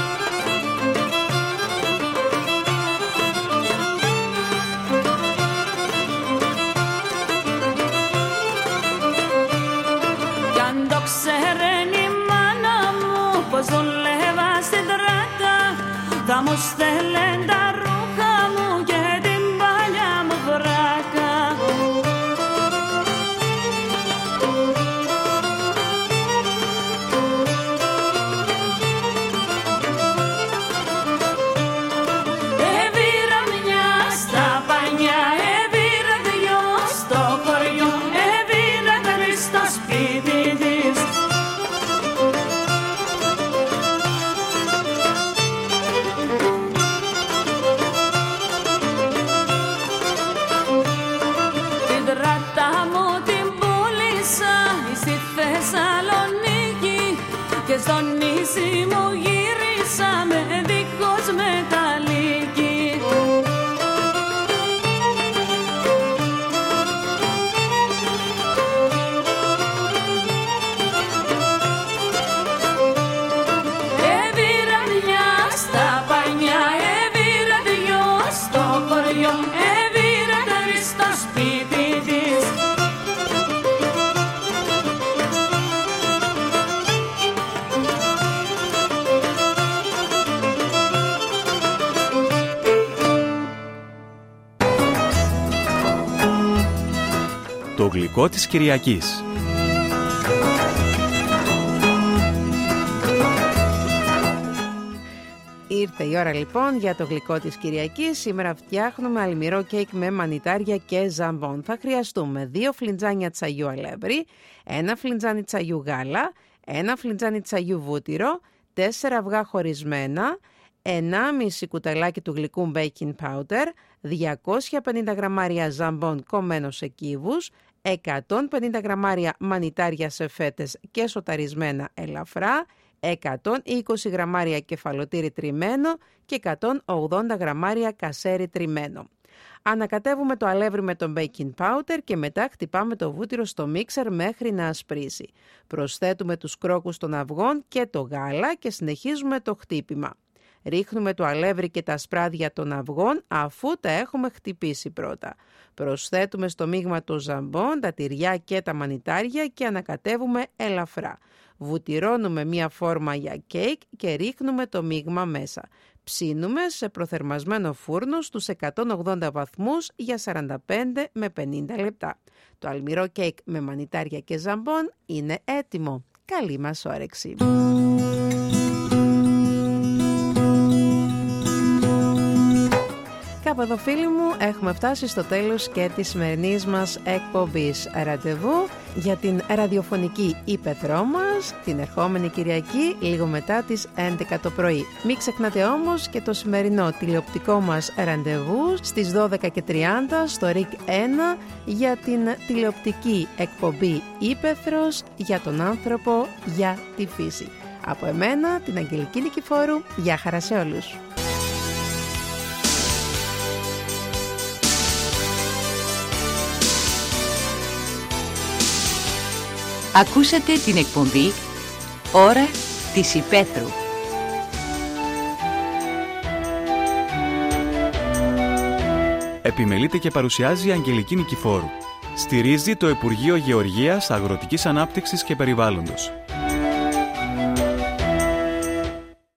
Κι αν το ξέρεν η μάνα μου πως δουλεύα στην τράτα, θα μου στέλνεν τα ρούχα μου και την παλιά μου βράκα. Έβηρα μια στα πανιά, έβηρα δυο στο χωριό, έβηρα τρεις στο σπίτι της. Την τράτα μου την πούλησα στη Θεσσαλονίκη και στο νησί μου γύρισα με δίχως μεταλλίκη. Έβηρα μια στα πανιά, έβηρα δυο στο χωριό, έβηρα τρεις στο σπίτι της. Το γλυκό της Κυριακής. Ήρθε η ώρα λοιπόν για το γλυκό της Κυριακής. Σήμερα φτιάχνουμε αλμυρό κέικ με μανιτάρια και ζαμπόν. Θα χρειαστούμε 2 φλιντζάνια τσαγιού αλεύρι, 1 φλιντζάνι τσαγιού γάλα, 1 φλιντζάνι τσαγιού βούτυρο, 4 αυγά χωρισμένα, 1,5 κουταλάκι του γλυκού baking powder, 250 γραμμάρια ζαμπόν κομμένο σε κύβους, 150 γραμμάρια μανιτάρια σε φέτες και σοταρισμένα ελαφρά, 120 γραμμάρια κεφαλοτήρι τριμμένο και 180 γραμμάρια κασέρι τριμμένο. Ανακατεύουμε το αλεύρι με το baking powder και μετά χτυπάμε το βούτυρο στο μίξερ μέχρι να ασπρίσει. Προσθέτουμε τους κρόκους των αυγών και το γάλα και συνεχίζουμε το χτύπημα. Ρίχνουμε το αλεύρι και τα σπράδια των αυγών αφού τα έχουμε χτυπήσει πρώτα. Προσθέτουμε στο μείγμα το ζαμπόν, τα τυριά και τα μανιτάρια και ανακατεύουμε ελαφρά. Βουτυρώνουμε μία φόρμα για κέικ και ρίχνουμε το μείγμα μέσα. Ψήνουμε σε προθερμασμένο φούρνο στους 180 βαθμούς για 45 με 50 λεπτά. Το αλμυρό κέικ με μανιτάρια και ζαμπόν είναι έτοιμο. Καλή μας όρεξη! Κάπου εδώ, φίλοι μου, έχουμε φτάσει στο τέλος και της σημερινής μας εκπομπής. Ραντεβού για την ραδιοφωνική ύπαιθρό μας την ερχόμενη Κυριακή λίγο μετά τις 11 το πρωί. Μην ξεχνάτε όμως και το σημερινό τηλεοπτικό μας ραντεβού στις 12:30 στο RIK 1 για την τηλεοπτική εκπομπή Ύπαιθρος για τον άνθρωπο, για τη φύση. Από εμένα, την Αγγελική Νικηφόρου, γεια χαρά σε όλους. Ακούσατε την εκπομπή «Ώρα της Υπαίθρου». Επιμελείται και παρουσιάζει η Αγγελική Νικηφόρου. Στηρίζει το Υπουργείο Γεωργίας, Αγροτικής Ανάπτυξης και Περιβάλλοντος.